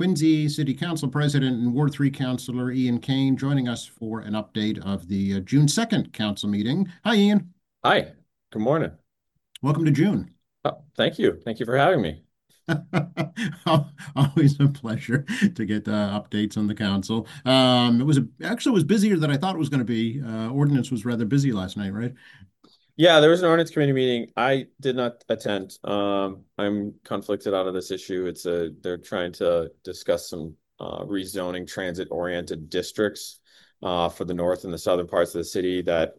Quincy City Council President and Ward 3 Councilor Ian Kane joining us for an update of the June 2nd council meeting. Hi, Ian. Hi, good morning. Welcome to June. Oh, thank you. Thank you for having me. Always a pleasure to get updates on the council. It was busier than I thought it was going to be. Ordinance was rather busy last night, right? Yeah, there was an ordinance committee meeting. I did not attend. I'm conflicted out of this issue. They're trying to discuss some rezoning transit-oriented districts for the north and the southern parts of the city that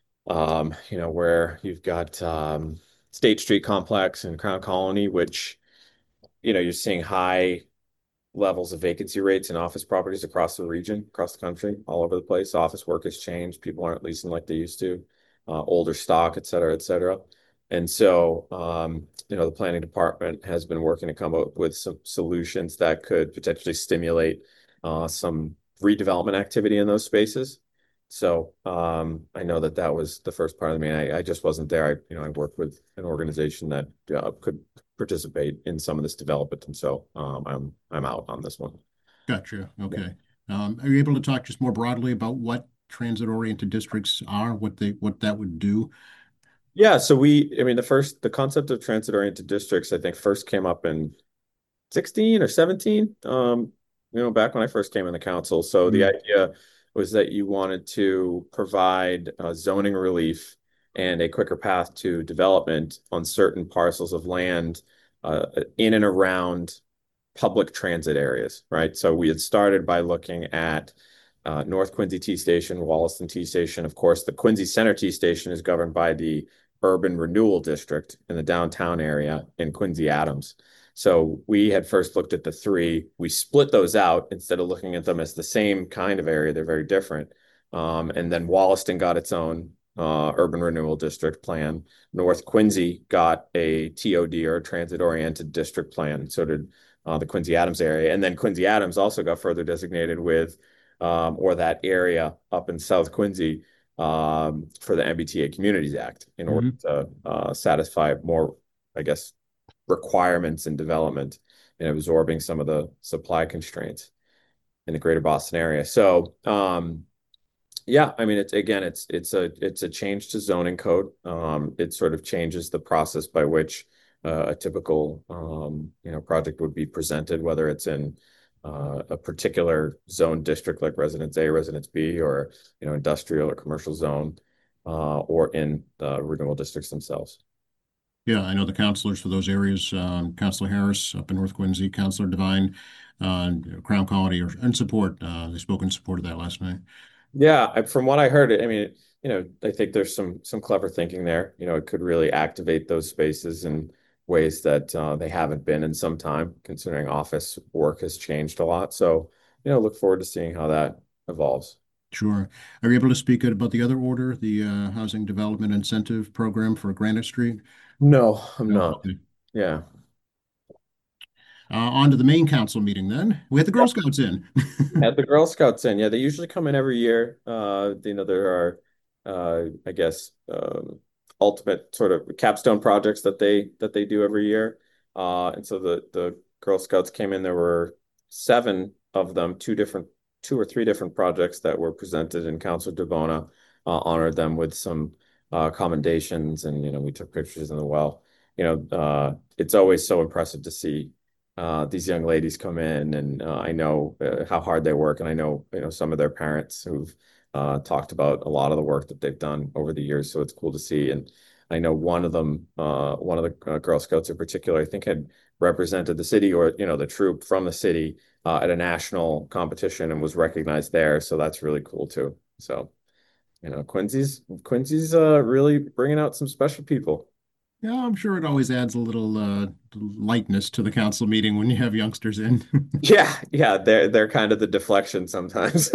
where you've got State Street Complex and Crown Colony, which you're seeing high levels of vacancy rates in office properties across the region, across the country, all over the place. Office work has changed. People aren't leasing like they used to, older stock, et cetera, et cetera. And so, the planning department has been working to come up with some solutions that could potentially stimulate some redevelopment activity in those spaces. So I know that that was the first part of the meeting. I just wasn't there. I worked with an organization that could participate in some of this development, and so I'm out on this one. Gotcha. Yeah. Okay. Are you able to talk just more broadly about what transit-oriented districts are, what that would do? Yeah, so the concept of transit-oriented districts, I think first came up in 16 or 17, back when I first came in the council. So the Mm, idea was that you wanted to provide zoning relief and a quicker path to development on certain parcels of land in and around public transit areas, right? So we had started by looking at North Quincy T Station, Wollaston T Station. Of course, the Quincy Center T Station is governed by the Urban Renewal District in the downtown area in Quincy Adams. So we had first looked at the three. We split those out instead of looking at them as the same kind of area. They're very different. And then Wollaston got its own urban renewal district plan. North Quincy got a TOD or a transit oriented district plan. So did the Quincy Adams area. And then Quincy Adams also got further designated with, or that area up in South Quincy for the MBTA Communities Act in order mhm. to satisfy more, I guess, requirements and development and absorbing some of the supply constraints in the greater Boston area. So, yeah, I mean, it's a change to zoning code. It sort of changes the process by which a typical project would be presented, whether it's in a particular zone district like Residence A, Residence B, or industrial or commercial zone, or in the renewal districts themselves. Yeah, I know the counselors for those areas, Councilor Harris up in North Quincy, Councilor Devine, Crown Colony are in support. They spoke in support of that last night. Yeah, from what I heard, I mean, I think there's some clever thinking there. It could really activate those spaces in ways that they haven't been in some time, considering office work has changed a lot. So, look forward to seeing how that evolves. Sure. Are you able to speak about the other order, the Housing Development Incentive Program for Granite Street? No, I'm No. not. Okay. Yeah. On to the main council meeting then. We had the Girl Scouts in. At the Girl Scouts in, yeah, they usually come in every year. There are, I guess, ultimate sort of capstone projects that they do every year. And so the Girl Scouts came in. There were seven of them, two or three different projects that were presented, and Councilor DeBona honored them with some commendations, and we took pictures in the well. It's always so impressive to see these young ladies come in, and I know how hard they work, and I know some of their parents who've talked about a lot of the work that they've done over the years. So it's cool to see. And I know one of them, one of the Girl Scouts in particular, I think had represented the city or the troop from the city at a national competition and was recognized there. So that's really cool too. So Quincy's really bringing out some special people. Yeah, I'm sure it always adds a little lightness to the council meeting when you have youngsters in. Yeah, yeah, they're kind of the deflection sometimes.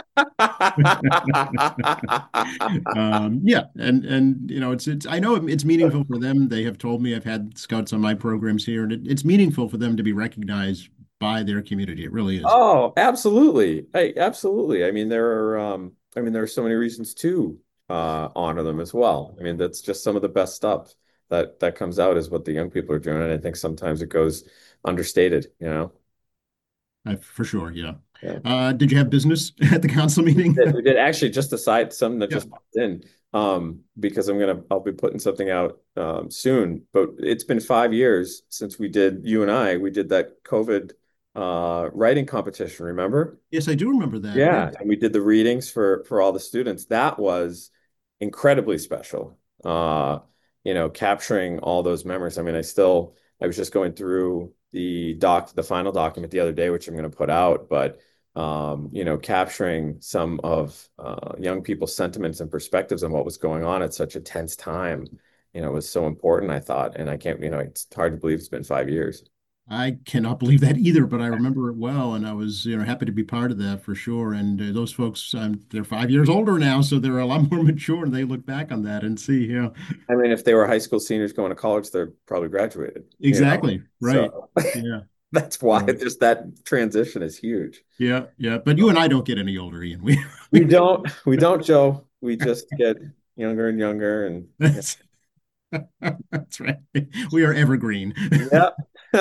Yeah, and it's I know it's meaningful for them. They have told me I've had scouts on my programs here, and it's meaningful for them to be recognized by their community. It really is. Oh, absolutely. Absolutely. There are so many reasons to honor them as well. I mean, that's just some of the best stuff that comes out is what the young people are doing. And I think sometimes it goes understated. For sure, yeah. Yeah. Did you have business at the council meeting? We did actually just aside something that Yeah. just popped in, because I'll be putting something out soon, but it's been 5 years since we did that COVID writing competition, remember? Yes, I do remember that. Yeah. Yeah, and we did the readings for all the students. That was incredibly special. Capturing all those memories. I mean, I was just going through the final document the other day, which I'm going to put out, but capturing some of young people's sentiments and perspectives on what was going on at such a tense time, was so important, I thought. And I can't, it's hard to believe it's been 5 years. I cannot believe that either, but I remember it well, and I was, happy to be part of that for sure. And those folks, they're 5 years older now, so they're a lot more mature, and they look back on that and see, I mean, if they were high school seniors going to college, they're probably graduated. exactly right. So Yeah. that's why So, just that transition is huge. yeah, yeah. But you and I don't get any older, Ian. We, We don't, Joe. We just get younger and younger, and yeah. that's that's right. We are evergreen. Yep.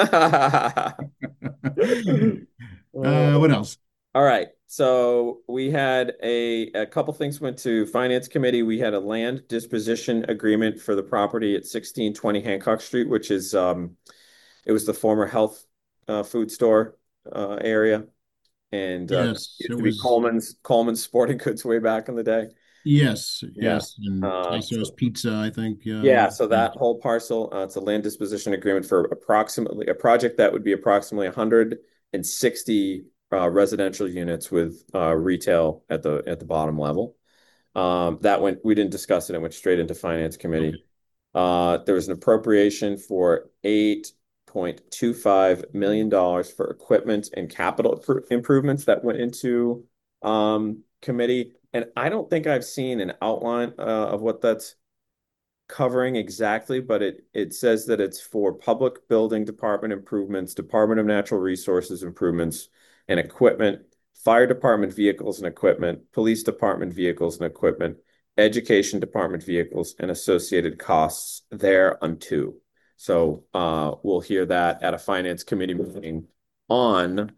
What else? All right. So we had a couple things went to Finance Committee. We had a land disposition agreement for the property at 1620 Hancock Street, which is it was the former health food store area, and Yes, it used to be was. Coleman's Sporting Goods way back in the day. Yes, Yeah. yes, and Tasso's Pizza, I think. Yeah, so Yeah. that whole parcel, it's a land disposition agreement for approximately a project that would be approximately 160 residential units with retail at the bottom level. We didn't discuss it, it went straight into Finance Committee. Okay. There was an appropriation for $8.25 million for equipment and capital improvements that went into committee. And I don't think I've seen an outline of what that's covering exactly, but it says that it's for public building department improvements, Department of Natural Resources improvements and equipment, fire department vehicles and equipment, police department vehicles and equipment, education department vehicles and associated costs thereunto. So we'll hear that at a finance committee meeting on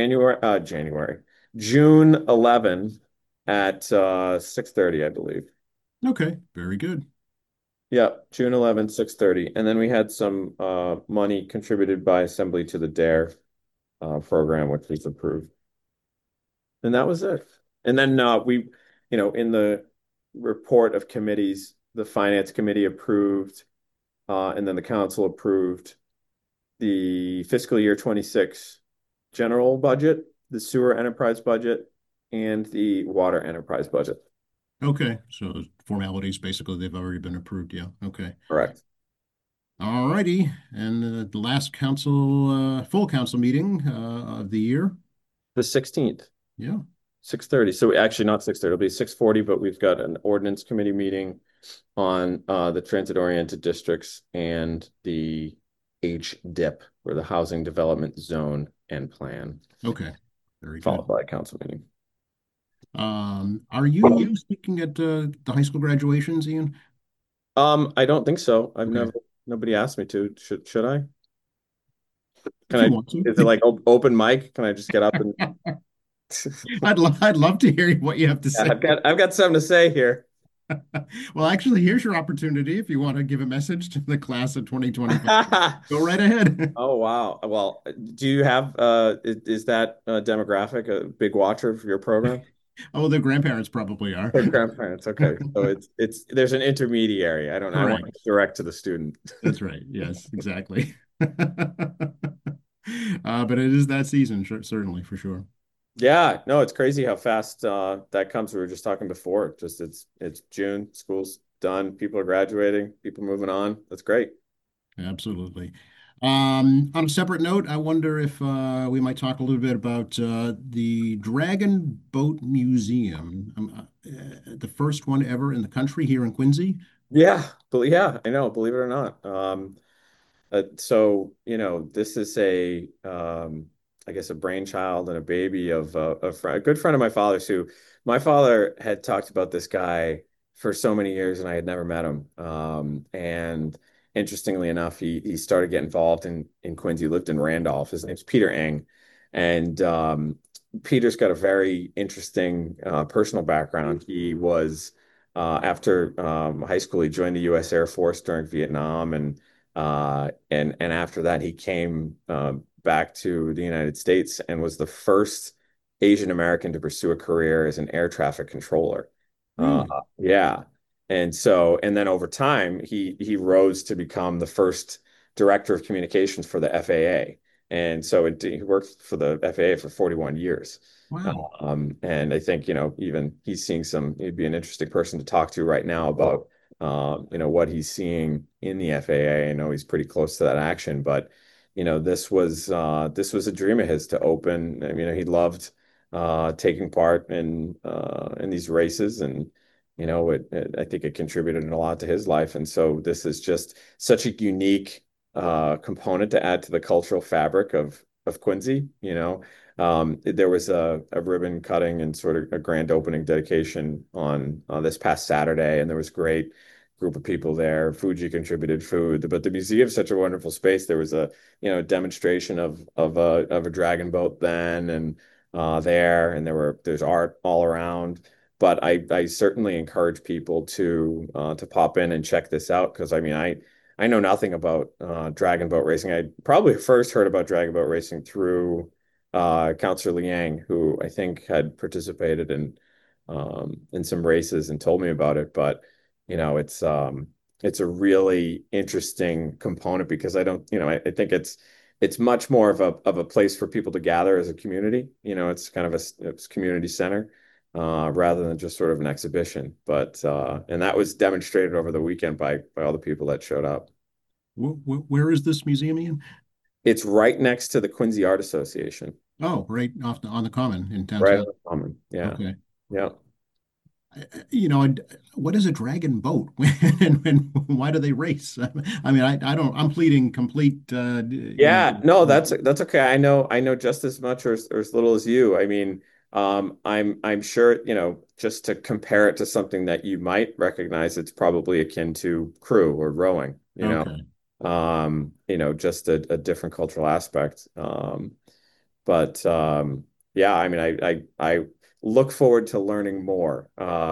June 11 at 6:30, I believe. Okay, very good. Yeah, June 11, 6:30. And then we had some money contributed by Assembly to the DARE program, which was approved. And that was it. And then in the report of committees, the Finance Committee approved, and then the council approved the fiscal year 26 general budget, the sewer enterprise budget, and the water enterprise budget. Okay, so formalities basically they've already been approved. Yeah. Okay. Correct. All righty. And the last full council meeting of the year. The 16th. Yeah. 6:30. So actually not 6:30, it'll be 6:40, but we've got an ordinance committee meeting on the transit-oriented districts and the HDIP, or the Housing Development Zone and Plan, Okay. Very followed good. by a council meeting. Are you speaking at the high school graduations, Ian? I don't think so. Okay. Nobody asked me to. Should I? If Can you I, want to. is it like open mic? Can I just get up and I'd love to hear what you have to Yeah, say. I've got something to say here. Well, actually, here's your opportunity if you want to give a message to the class of 2025. Go right ahead. Oh wow. Well, do you have is that demographic a big watcher of your program? Oh, the grandparents probably are. Or grandparents. Okay. So it's there's an intermediary. I want Correct. to direct to the student. That's right. Yes, exactly. But it is that season, sure, certainly for sure. Yeah, no, it's crazy how fast that comes. We were just talking before. Just it's June, school's done, people are graduating, people moving on. That's great. Absolutely. On a separate note, I wonder if we might talk a little bit about the Dragon Boat Museum, the first one ever in the country here in Quincy. Yeah, but yeah, I know, believe it or not. So, this is I guess, a brainchild and a baby of a good friend of my father's, who my father had talked about this guy for so many years, and I had never met him. And interestingly enough, he started getting involved in Quincy. He lived in Randolph. His name's Peter Eng, And Peter's got a very interesting personal background. He was after high school, he joined the U.S. Air Force during Vietnam, and after that, he came back to the United States and was the first Asian American to pursue a career as an air traffic controller. Uh, Really? yeah, and then over time, he rose to become the first director of communications for the FAA. And so he worked for the FAA for 41 years. Wow. And I think, even he'd be an interesting person to talk to right now about, what he's seeing in the FAA. I know he's pretty close to that action, but, this was a dream of his to open. I mean, he loved taking part in these races, and, I think it contributed a lot to his life. And so this is just such a unique component to add to the cultural fabric of Quincy. There was a ribbon cutting and sort of a grand opening dedication on this past Saturday, and there was a great group of people there. Fuji contributed food, but the museum's such a wonderful space. There was a demonstration of a dragon boat then, and there, and there's art all around. But I certainly encourage people to pop in and check this out, because I mean I know nothing about dragon boat racing. I probably first heard about dragon boat racing through Counselor Liang, who I think had participated in some races and told me about it. But it's a really interesting component, because I don't, I think it's much more of a place for people to gather as a community. It's kind of it's community center. Rather than just sort of an exhibition. But and that was demonstrated over the weekend by all the people that showed up. Where is this museum, Ian? It's right next to the Quincy Art Association, Oh, right on the Common in town right on center. the common. Yeah, Okay. yeah, You know, what is a dragon boat? And why do they race? I mean, I don't, I'm pleading complete, yeah. No, that's okay. I know just as much or as little as you. I mean, I'm sure, just to compare it to something that you might recognize, it's probably akin to crew or rowing. Okay. Just a different cultural aspect. But yeah, I mean, I look forward to learning more.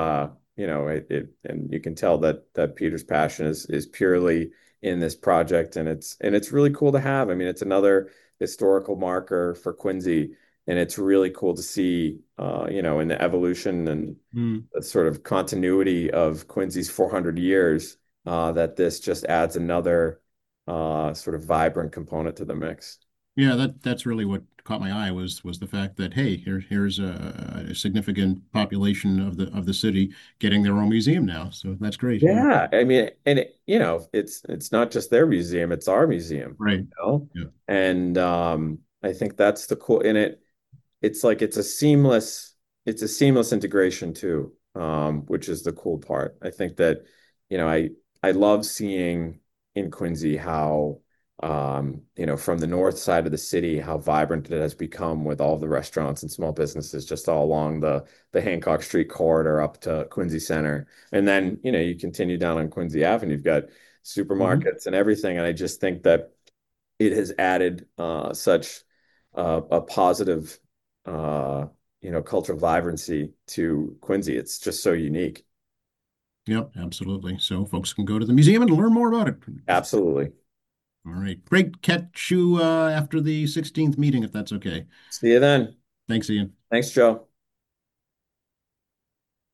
And you can tell that Peter's passion is purely in this project, and it's really cool to have. I mean, it's another historical marker for Quincy, and it's really cool to see, in the evolution and Hmm. the sort of continuity of Quincy's 400 years, that this just adds another sort of vibrant component to the mix. Yeah, that's really what caught my eye was the fact that hey, here's a significant population of the city getting their own museum now. So that's great. Yeah. Yeah, I mean, and it's not just their museum, it's our museum, Right. Yeah. And I think that's the cool in it. It's like it's a seamless integration too, which is the cool part. I think that, I love seeing in Quincy how, from the north side of the city, how vibrant it has become with all the restaurants and small businesses just all along the Hancock Street corridor up to Quincy Center. And then, you continue down on Quincy Avenue, you've got Mhm. supermarkets and everything. And I just think that it has added such a positive, uh, cultural vibrancy to Quincy. It's just so unique. Yep, absolutely. So folks can go to the museum and learn more about it. Absolutely. All right. Great. Catch you after the 16th meeting, if that's okay. See you then. Thanks, Ian. Thanks, Joe.